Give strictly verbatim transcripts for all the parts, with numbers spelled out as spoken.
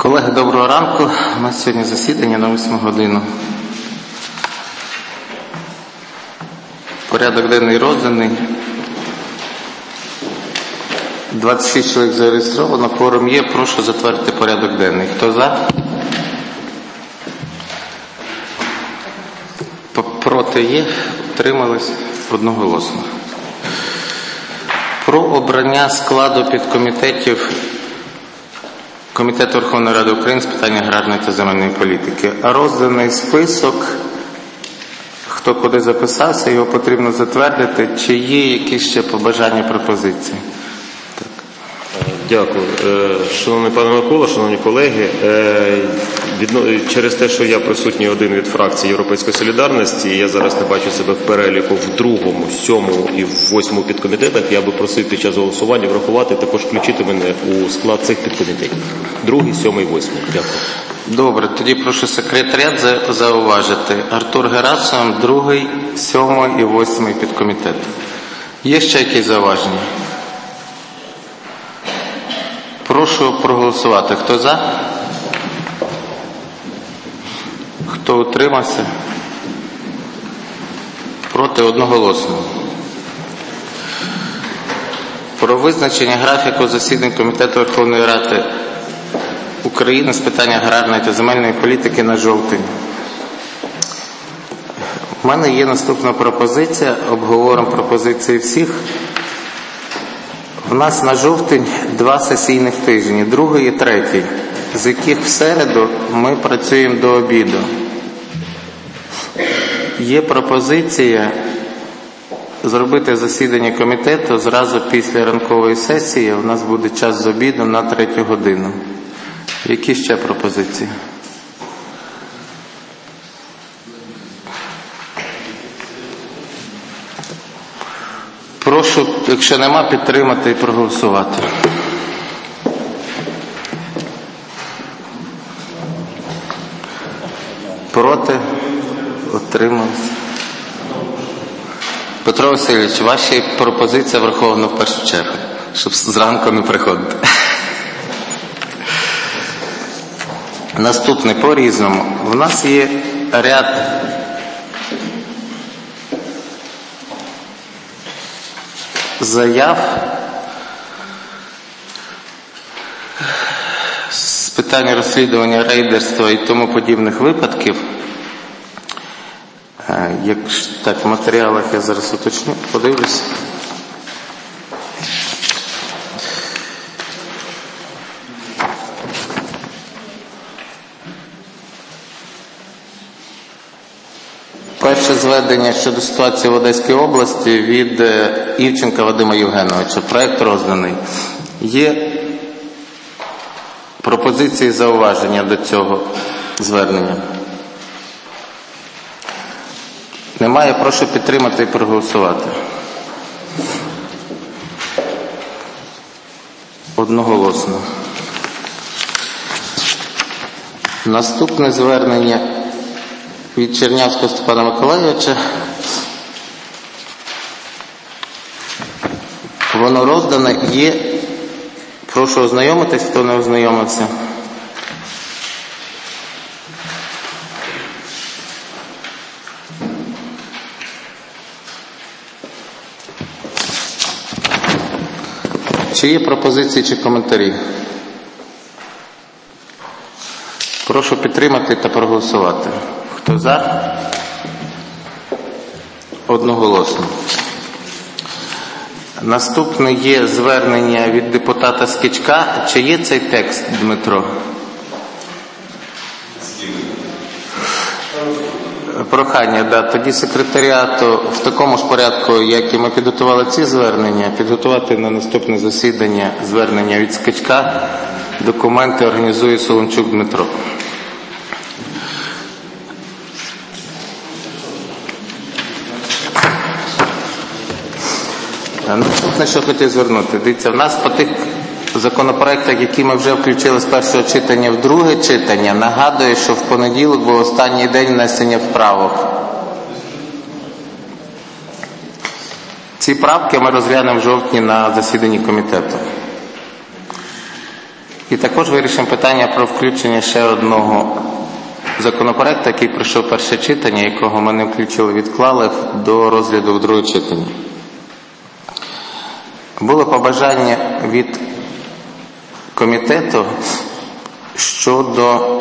Колеги, доброго ранку. У нас сьогодні засідання на восьму годину. Порядок денний розданий. двадцять шість чоловік зареєстровано. Кворум є. Прошу затвердити порядок денний. Хто за? Проти є. Утримались одноголосно. Про обрання складу підкомітетів Комітету Верховної Ради України з питань аграрної та земельної політики. Розданий список, хто куди записався, його потрібно затвердити. Чи є якісь ще побажання, пропозиції? Так. Дякую. Шановний пане Микола, шановні колеги, через те, що я присутній один від фракції Європейської солідарності, я зараз не бачу себе в переліку в другому, сьомому і в восьмому підкомітетах, я би просив під час голосування врахувати, також включити мене у склад цих підкомітетів. Другий, сьомий, восьмий. Дякую. Добре, тоді прошу секретаріат зауважити. Артур Герасимов, другий, сьомий і восьмий підкомітет. Є ще якісь зауваження? Прошу проголосувати. Хто за? Хто утримався? Проти одноголосно. Про визначення графіку засідань Комітету Верховної Ради України з питань аграрної та земельної політики на жовтень. У мене є наступна пропозиція. Обговоримо пропозиції всіх. У нас на жовтень два сесійних тижні, другий і третій, з яких в середу ми працюємо до обіду. Є пропозиція зробити засідання комітету зразу після ранкової сесії. У нас буде час з обіду на третю годину. Які ще пропозиції? Прошу, якщо нема, підтримати і проголосувати. Проти? Утрималися. Петро Васильович, ваші пропозиції враховано в першу чергу, щоб зранку не приходити. Наступне по-різному. В нас є ряд заяв з питання розслідування рейдерства і тому подібних випадків. Як так, в матеріалах я зараз уточню, подивлюсь. Перше зведення щодо ситуації в Одеській області від Івченка Вадима Євгеновича. Проект розданий. Є пропозиції зауваження до цього звернення? Немає. Прошу підтримати і проголосувати. Одноголосно. Наступне звернення від Чернявського Степана Миколайовича. Воно роздане. Є. Прошу ознайомитись, хто не ознайомився. Чи є пропозиції чи коментарі? Прошу підтримати та проголосувати. Хто за? Одноголосно. Наступне є звернення від депутата Скічка. Чи є цей текст, Дмитро? Прохання, да. Тоді секретаріату в такому ж порядку, як і ми підготували ці звернення, підготувати на наступне засідання звернення від Скічка. Документи організує Солончук Дмитро. Наступне, що хотів звернути. Дивіться, в нас по тих законопроектах, які ми вже включили з першого читання в друге читання, нагадую, що в понеділок був останній день внесення правок. Ці правки ми розглянемо в жовтні на засіданні комітету. І також вирішимо питання про включення ще одного законопроекту, який пройшов перше читання, якого ми не включили, відклали до розгляду в друге читання. Було побажання від комітету щодо,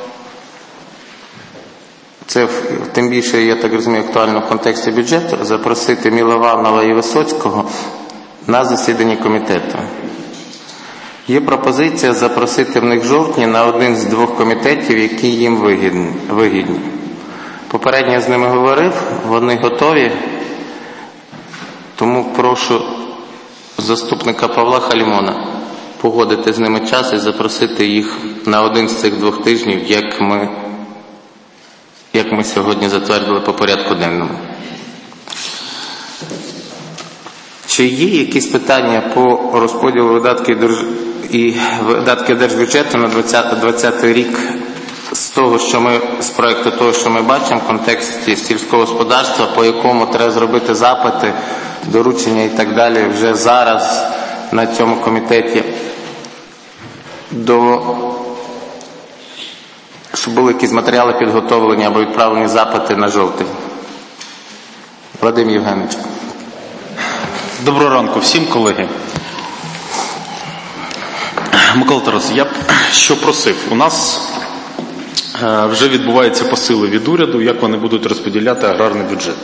це тим більше, я так розумію, актуально в контексті бюджету, запросити Милованова і Висоцького на засідання комітету. Є пропозиція запросити в них в жовтні на один з двох комітетів, які їм вигідні. Попередньо я з ними говорив, вони готові, тому прошу заступника Павла Халімона погодити з ними час і запросити їх на один з цих двох тижнів, як ми, як ми сьогодні затвердили по порядку денному. Чи є якісь питання по розподілу видатків і видатків держбюджету на двадцятий рік з того, що ми, з проекту того, що ми бачимо в контексті сільського господарства, по якому треба зробити запити, доручення і так далі вже зараз на цьому комітеті, до, щоб були якісь матеріали підготовлені або відправлені запити на жовтий. Вадим Євгенович. Доброго ранку всім, колеги. Микола Тарасович, я б що просив. У нас вже відбуваються посили від уряду, як вони будуть розподіляти аграрний бюджет.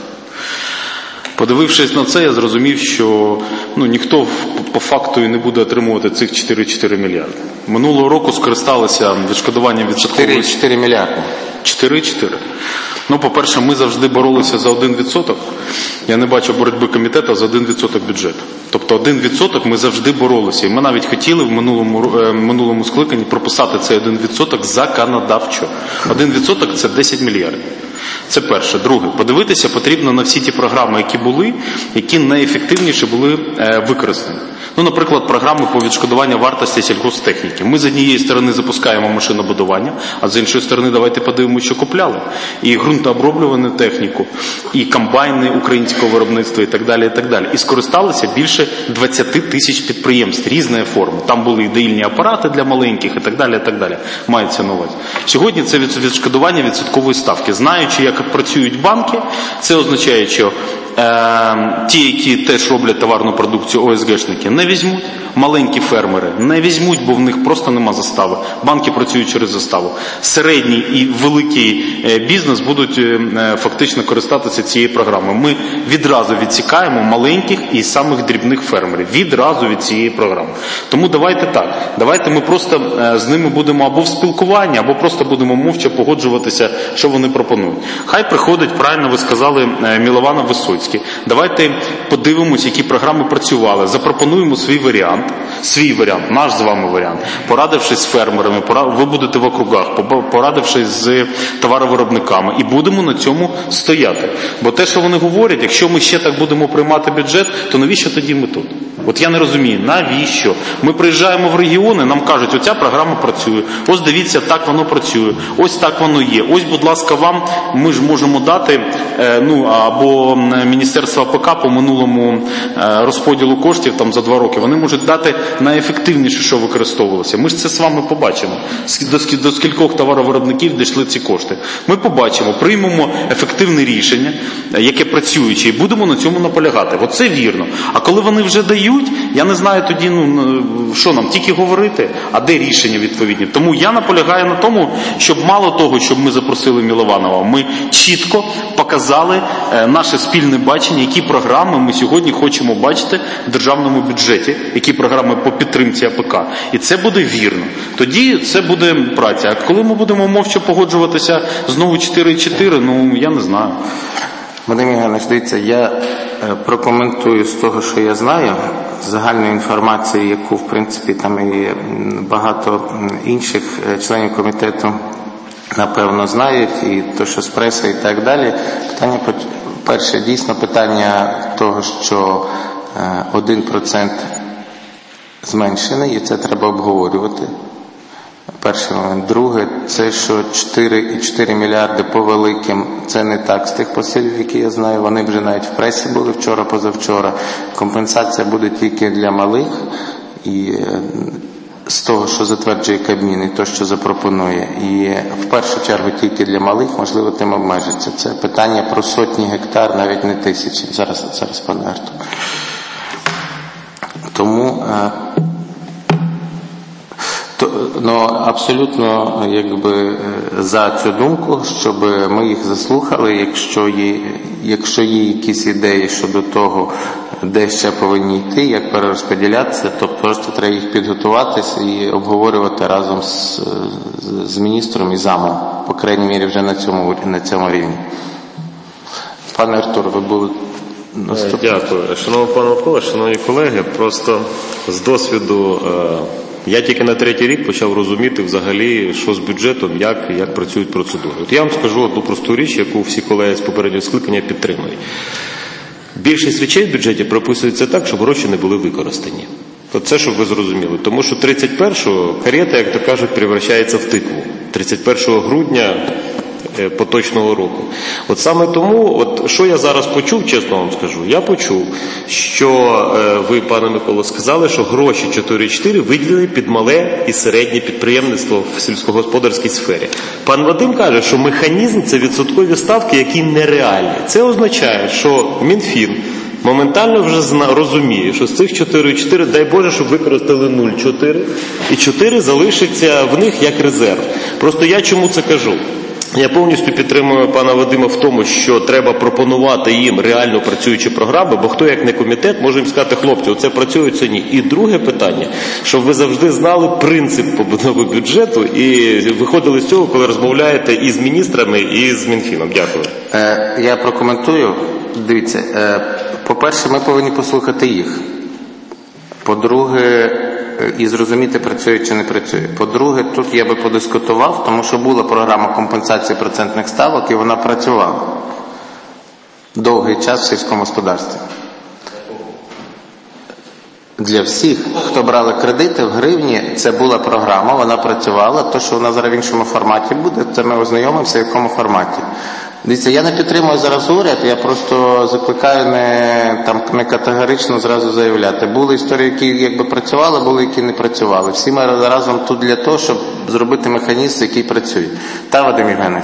Подивившись на це, я зрозумів, що ну, ніхто по факту і не буде отримувати цих чотири цілих чотири мільярди. Минулого року скористалися відшкодуванням відсоткової... чотири цілих чотири мільярди. чотири цілих чотири. Ну, по-перше, ми завжди боролися за один відсоток. Я не бачу боротьби комітету за один відсоток бюджету. Тобто один відсоток ми завжди боролися. І ми навіть хотіли в минулому, е, минулому скликанні прописати цей один відсоток законодавчо. один відсоток – це десять мільярдів. Це перше. Друге. Подивитися потрібно на всі ті програми, які були, які найефективніше були е, використані. Ну, наприклад, програми по відшкодуванню вартості сільгосптехніки. Ми з однієї сторони запускаємо машинобудування, а з іншої сторони давайте подивимося, що купляли. І ґрунтооброблювану техніку, і комбайни українського виробництва, і так далі, і так далі. І скористалися більше двадцять тисяч підприємств різної форми. Там були і доїльні апарати для маленьких, і так далі, і так далі. Мається на увазі. Сьогодні це відшкодування відсоткової ставки. Знаючи, як працюють банки, це означає, що е, ті, які теж роблять товарну продукцію, о ес ге-шники, не візьмуть, маленькі фермери не візьмуть, бо в них просто нема застави. Банки працюють через заставу. Середній і великий бізнес будуть фактично користатися цією програмою. Ми відразу відсікаємо маленьких і самих дрібних фермерів. Відразу від цієї програми. Тому давайте так. Давайте ми просто з ними будемо або в спілкуванні, або просто будемо мовча погоджуватися, що вони пропонують. Хай приходить, правильно ви сказали, Милованов, Висоцький. Давайте подивимось, які програми працювали. Запропонуємо свій варіант. Свій варіант, наш з вами варіант. Порадившись з фермерами, ви будете в округах, порадившись з товаровиробниками. І будемо на цьому стояти. Бо те, що вони говорять, якщо ми ще так будемо приймати бюджет, то навіщо тоді ми тут? От я не розумію, навіщо? Ми приїжджаємо в регіони, нам кажуть, оця програма працює, ось дивіться, так воно працює, ось так воно є, ось, будь ласка, вам, ми ж можемо дати, е, ну, або Міністерство а пе ка по минулому е, розподілу коштів там за два роки, вони можуть дати найефективніше, що використовувалося. Ми ж це з вами побачимо, до, до скількох товаровиробників дійшли ці кошти. Ми побачимо, приймемо ефективне рішення, яке працююче, і будемо на цьому наполягати. Оце вірно. А коли вони вже дають, я не знаю тоді, ну, що нам, тільки говорити, а де рішення відповідні. Тому я наполягаю на тому, щоб мало того, щоб ми запросили Милованова, ми чітко показали е, наше спільне бачення, які програми ми сьогодні хочемо бачити в державному бюджеті, які програми по підтримці а пе ка. І це буде вірно. Тоді це буде праця. А коли ми будемо мовча погоджуватися знову чотири цілих чотири, ну, я не знаю. Вадим Євгенович, дивіться, я прокоментую з того, що я знаю, загальної інформації, яку, в принципі, там і багато інших членів комітету, напевно, знають, і то, що з преси, і так далі. Питання, перше, дійсно питання того, що один процент зменшений, і це треба обговорювати. Перший момент. Друге, це, що чотири цілих чотири мільярди по великим, це не так з тих посилів, які я знаю. Вони вже навіть в пресі були вчора-позавчора. Компенсація буде тільки для малих. І з того, що затверджує Кабмін, і то, що запропонує. І в першу чергу тільки для малих, можливо, тим обмежиться. Це питання про сотні гектар, навіть не тисячі. Зараз, зараз пане Артур. Тому то, ну, абсолютно якби за цю думку, щоб ми їх заслухали, якщо є, якщо є якісь ідеї щодо того, де ще повинні йти, як перерозподілятися, то просто треба їх підготуватися і обговорювати разом з, з міністром і замом, по крайній мірі вже на цьому, на цьому рівні. Пане Артур, ви були наступні. Дякую. Шановний пане Микола, шановні колеги, просто з досвіду я тільки на третій рік почав розуміти взагалі, що з бюджетом, як, як працюють процедури. От я вам скажу одну просту річ, яку всі колеги з попереднього скликання підтримують. Більшість речей в бюджеті прописується так, щоб гроші не були використані. Це, щоб ви зрозуміли. Тому що тридцять першого карета, як то кажуть, перевращається в тикву. тридцять першого грудня поточного року. От саме тому, от що я зараз почув, чесно вам скажу, я почув, що е, ви, пане Миколо, сказали, що гроші чотири чотири виділені під мале і середнє підприємництво в сільськогосподарській сфері. Пан Вадим каже, що механізм – це відсоткові ставки, які нереальні. Це означає, що Мінфін моментально вже зна, розуміє, що з цих чотири чотири, дай Боже, щоб використали нуль чотири, і чотири залишиться в них як резерв. Просто я чому це кажу? Я повністю підтримую пана Вадима в тому, що треба пропонувати їм реально працюючі програми, бо хто як не комітет може їм сказати, хлопці, оце працює, це ні. І друге питання, щоб ви завжди знали принцип побудови бюджету і виходили з цього, коли розмовляєте і з міністрами, і з Мінфіном. Дякую. Е, я прокоментую. Дивіться, е, по-перше, ми повинні послухати їх. По-друге, і зрозуміти, працює чи не працює. По-друге, тут я би подискутував, тому що була програма компенсації процентних ставок, і вона працювала довгий час в сільському господарстві. Для всіх, хто брали кредити в гривні, це була програма, вона працювала. То, що вона зараз в іншому форматі буде, це ми ознайомимося, в якому форматі. Дивіться, я не підтримую зараз уряд, я просто закликаю не, там, не категорично зразу заявляти. Були історії, які якби працювали, були, які не працювали. Всі ми разом тут для того, щоб зробити механізм, який працює. Та, Вадим Євгенович?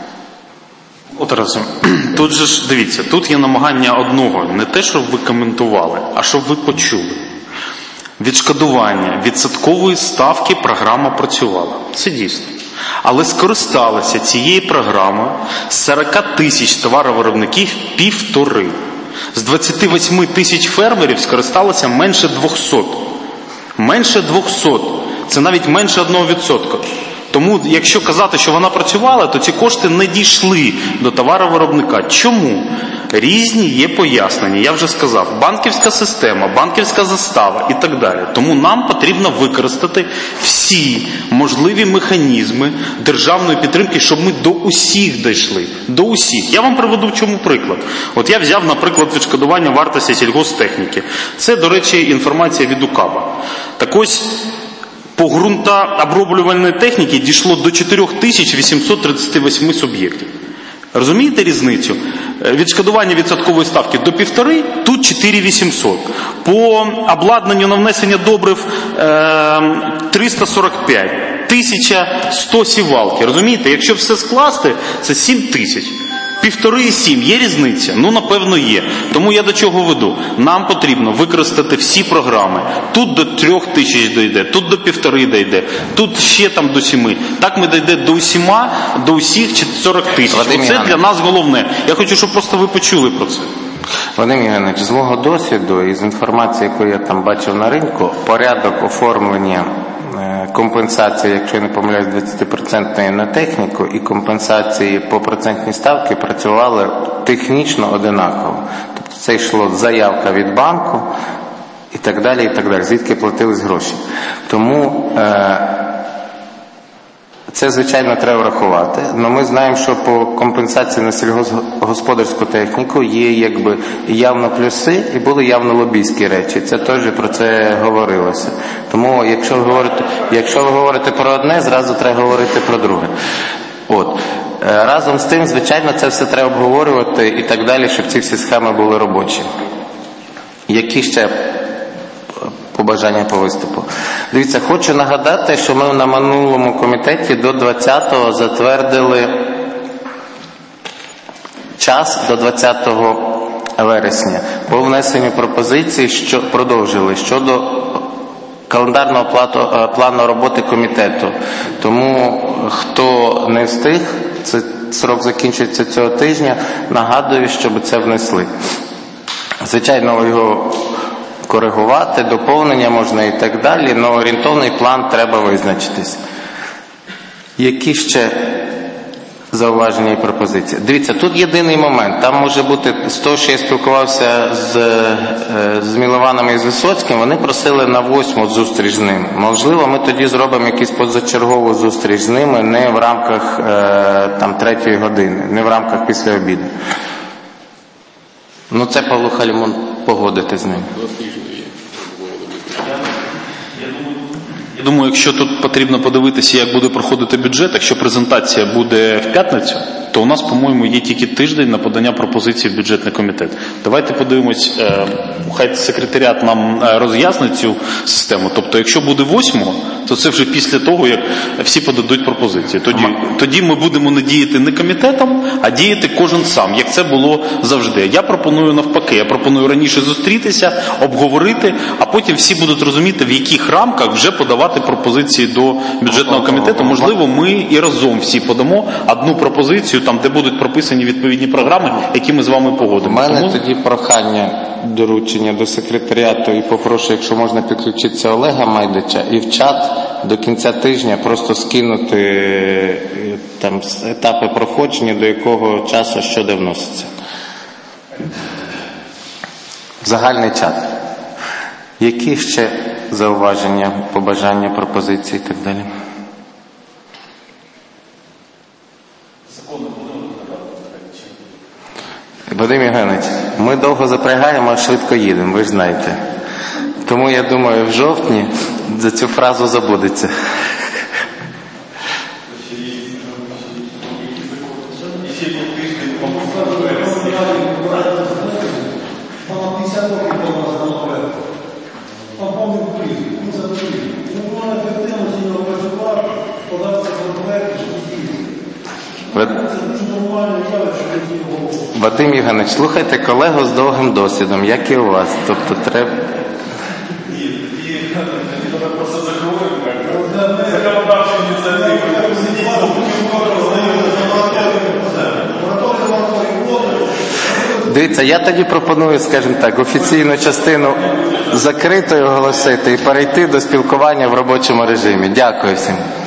От разом. Тут же ж, дивіться, тут є намагання одного, не те, щоб ви коментували, а щоб ви почули. Відшкодування відсоткової ставки програма працювала. Це дійсно. Але скористалися цією програмою з сорок тисяч товаровиробників півтори. З двадцять вісім тисяч фермерів скористалося менше двохсот. Менше двохсот. Це навіть менше одного відсотка. Тому, якщо казати, що вона працювала, то ці кошти не дійшли до товаровиробника. Чому? Різні є пояснення. Я вже сказав, банківська система, банківська застава і так далі. Тому нам потрібно використати всі можливі механізми державної підтримки, щоб ми до усіх дійшли. До усіх. Я вам приведу в чому приклад. От я взяв, наприклад, відшкодування вартості сільгосптехніки. Це, до речі, інформація від УКАБа. Так ось, по ґрунтооброблювальної техніки дійшло до чотири тисячі вісімсот тридцять вісім суб'єктів. Розумієте різницю? Відшкодування відсоткової ставки до півтори, тут чотири тисячі вісімсот. По обладнанню на внесення добрив триста сорок п'ять, тисяча сто сівалки. Розумієте? Якщо все скласти, це сім тисяч. Півтори і сім. Є різниця? Ну, напевно, є. Тому я до чого веду? Нам потрібно використати всі програми. Тут до трьох тисяч дійде, тут до півтори дійде, тут ще там до сіми. Так ми дійде до усіма, до усіх сорок тисяч. Це для нас головне. Я хочу, щоб просто ви почули про це. Вадим Євгенович, з мого досвіду і з інформації, яку я там бачив на ринку, порядок оформлення компенсації, якщо я не помиляюсь, двадцять відсотків на техніку і компенсації по процентній ставці працювали технічно одинаково. Тобто це йшло заявка від банку і так далі, і так далі, звідки платились гроші. Тому е- це, звичайно, треба врахувати. Але ми знаємо, що по компенсації на сільгосподарську техніку є якби явно плюси і були явно лобійські речі. Це теж про це говорилося. Тому, якщо ви говорите, якщо ви говорите про одне, зразу треба говорити про друге. От. Разом з тим, звичайно, це все треба обговорювати і так далі, щоб ці всі схеми були робочі. Які ще побажання по виступу. Дивіться, хочу нагадати, що ми на минулому комітеті до двадцятого затвердили час до двадцятого вересня по внесенню пропозицій, що продовжили щодо календарного плату, плану роботи комітету. Тому хто не встиг, це срок закінчується цього тижня, нагадую, щоб це внесли. Звичайно, його коригувати, доповнення можна і так далі, але орієнтовний план треба визначитись. Які ще зауваження і пропозиції? Дивіться, тут єдиний момент. Там може бути, з того, що я спілкувався з, з Мілованом і з Висоцьким, вони просили на восьму зустріч з ним. Можливо, ми тоді зробимо якусь позачергову зустріч з ними, не в рамках там третьої години, не в рамках після обіду. Ну, це Павло Халімон погодити з ним. Я думаю, якщо тут потрібно подивитися, як буде проходити бюджет, якщо презентація буде в п'ятницю, то у нас, по-моєму, є тільки тиждень на подання пропозицій в бюджетний комітет. Давайте подивимось, хай секретаріат нам роз'яснить цю систему. Тобто, якщо буде восьмого, то це вже після того, як всі подадуть пропозиції. Тоді, тоді ми будемо не діяти не комітетом, а діяти кожен сам, як це було завжди. Я пропоную навпаки, я пропоную раніше зустрітися, обговорити, а потім всі будуть розуміти, в яких рамках вже подавати пропозиції до бюджетного комітету. Можливо, ми і разом всі подамо одну пропозицію, там, де будуть прописані відповідні програми, які ми з вами погодимо. У мене Тому... тоді прохання, доручення до секретаріату, і попрошу, якщо можна підключитися Олега Майдича, і в чат до кінця тижня просто скинути там етапи проходження, до якого часу що де вноситься. Загальний чат. Які ще зауваження, побажання, пропозиції і так далі? Вадим Євгенович, ми довго запрягаємо, а швидко їдемо, ви ж знаєте. Тому, я думаю, в жовтні за цю фразу забудеться. Вадим Євгенович, слухайте колегу з довгим досвідом, як і у вас. Тобто треба... Дивіться, я тоді пропоную, скажімо так, офіційну частину закритою оголосити і перейти до спілкування в робочому режимі. Дякую всім.